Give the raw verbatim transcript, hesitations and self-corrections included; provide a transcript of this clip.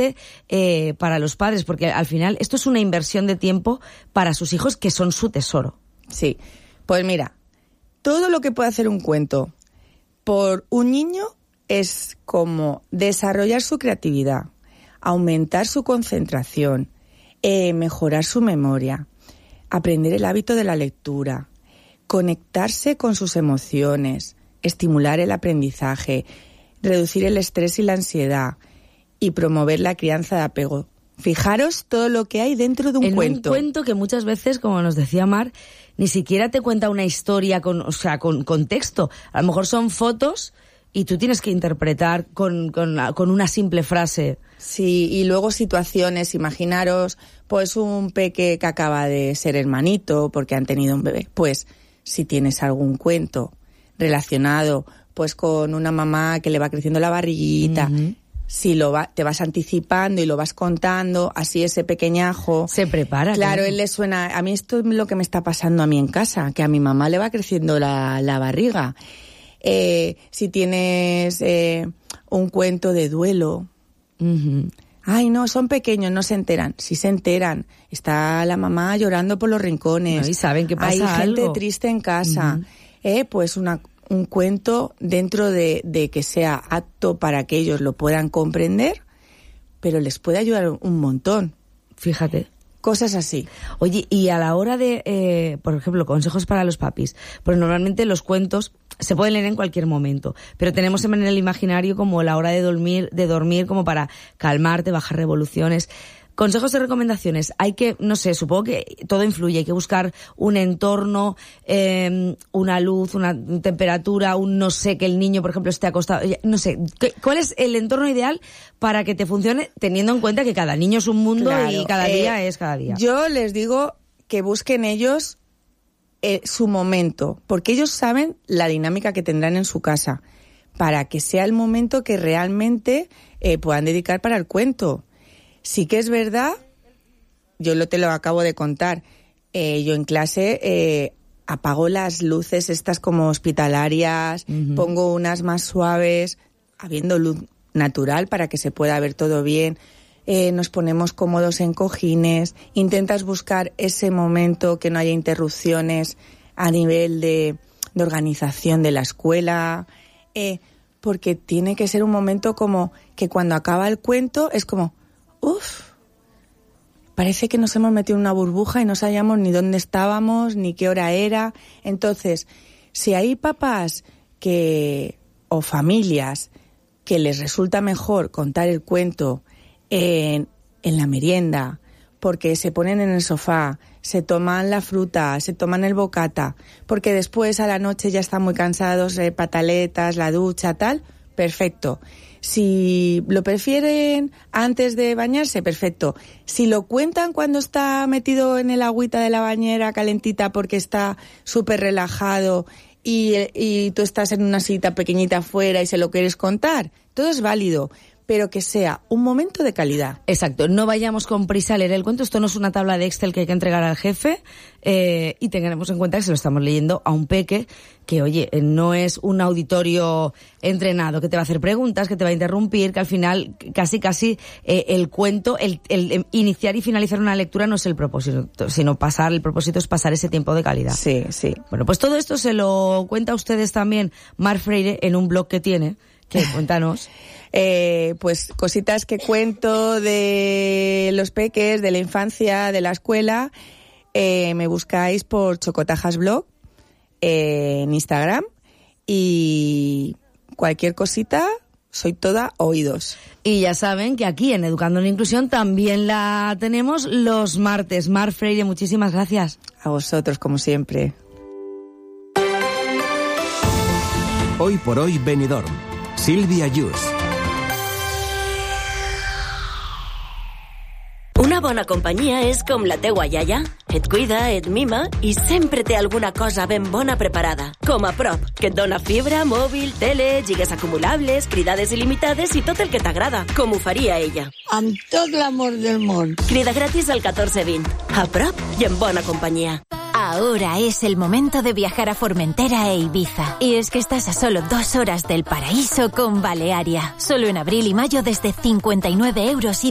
importante eh, para los padres, porque al final esto es una inversión de tiempo para sus hijos que son su tesoro. Sí, pues mira, todo lo que puede hacer un cuento por un niño es como desarrollar su creatividad, aumentar su concentración, eh, mejorar su memoria, aprender el hábito de la lectura, conectarse con sus emociones, estimular el aprendizaje, reducir el estrés y la ansiedad y promover la crianza de apego. Fijaros todo lo que hay dentro de un en cuento. Un cuento que muchas veces, como nos decía Mar, ni siquiera te cuenta una historia con, o sea, con contexto. A lo mejor son fotos y tú tienes que interpretar con, con, con una simple frase. Sí, y luego situaciones, imaginaros, pues un peque que acaba de ser hermanito porque han tenido un bebé. Pues si tienes algún cuento relacionado pues con una mamá que le va creciendo la barriguita, uh-huh. si lo va, te vas anticipando y lo vas contando, así ese pequeñajo se prepara. Claro, ¿no? él le suena, a mí esto es lo que me está pasando a mí en casa, que a mi mamá le va creciendo la, la barriga. Eh, si tienes eh, un cuento de duelo, uh-huh. ay no, son pequeños, no se enteran. Sí se enteran, está la mamá llorando por los rincones, no, y saben que pasa hay algo. gente triste en casa, uh-huh. eh, pues una un cuento dentro de, de que sea apto para que ellos lo puedan comprender, pero les puede ayudar un montón. Fíjate. Cosas así. Oye, y a la hora de, eh, por ejemplo, consejos para los papis, pues normalmente los cuentos se pueden leer en cualquier momento, pero tenemos en el imaginario como la hora de dormir, de dormir como para calmarte, bajar revoluciones. Consejos y recomendaciones. Hay que, no sé, supongo que todo influye. Hay que buscar un entorno, eh, una luz, una temperatura, un no sé, que el niño, por ejemplo, esté acostado. No sé, ¿cuál es el entorno ideal para que te funcione, teniendo en cuenta que cada niño es un mundo claro, y cada eh, día es cada día? Yo les digo que busquen ellos eh, su momento, porque ellos saben la dinámica que tendrán en su casa, para que sea el momento que realmente eh, puedan dedicar para el cuento. Sí que es verdad, yo lo te lo acabo de contar, eh, yo en clase eh, apago las luces estas como hospitalarias, uh-huh. pongo unas más suaves, habiendo luz natural para que se pueda ver todo bien, eh, nos ponemos cómodos en cojines, intentas buscar ese momento que no haya interrupciones a nivel de, de organización de la escuela, eh, porque tiene que ser un momento como que cuando acaba el cuento es como... Uf, parece que nos hemos metido en una burbuja y no sabíamos ni dónde estábamos, ni qué hora era. Entonces, si hay papás que o familias que les resulta mejor contar el cuento en, en la merienda, porque se ponen en el sofá, se toman la fruta, se toman el bocata, porque después a la noche ya están muy cansados, eh, pataletas, la ducha, tal, perfecto. Si lo prefieren antes de bañarse, perfecto. Si lo cuentan cuando está metido en el agüita de la bañera calentita porque está súper relajado y, y tú estás en una sillita pequeñita afuera y se lo quieres contar, todo es válido, pero que sea un momento de calidad. Exacto, no vayamos con prisa a leer el cuento, esto no es una tabla de Excel que hay que entregar al jefe, eh, y tengamos en cuenta que se lo estamos leyendo a un peque que, oye, no es un auditorio entrenado, que te va a hacer preguntas, que te va a interrumpir, que al final casi casi eh, el cuento, el, el, el iniciar y finalizar una lectura no es el propósito, sino pasar, el propósito es pasar ese tiempo de calidad. Sí, sí. Bueno, pues todo esto se lo cuenta a ustedes también Mar Freire en un blog que tiene, que cuéntanos. Eh, pues cositas que cuento de los peques, de la infancia, de la escuela, eh, me buscáis por Chocotajas Blog eh, en Instagram y cualquier cosita, soy toda oídos. Y ya saben que aquí en Educando en Inclusión también la tenemos los martes. Mar Freire, muchísimas gracias. A vosotros, como siempre. Hoy por hoy Benidorm. Sílvia Yus. Una bona companyia és com la teua iaia. Et cuida, et mima i sempre té alguna cosa ben bona preparada. Com a Prop, que et dona fibra, mòbil, tele, lligues acumulables, cridades il·limitades i tot el que t'agrada, com ho faria ella. Amb tot l'amor del món. Crida gratis al catorze vint. A Prop i en bona companyia. Ahora es el momento de viajar a Formentera e Ibiza. Y es que estás a solo dos horas del paraíso con Balearia. Solo en abril y mayo desde cincuenta y nueve euros y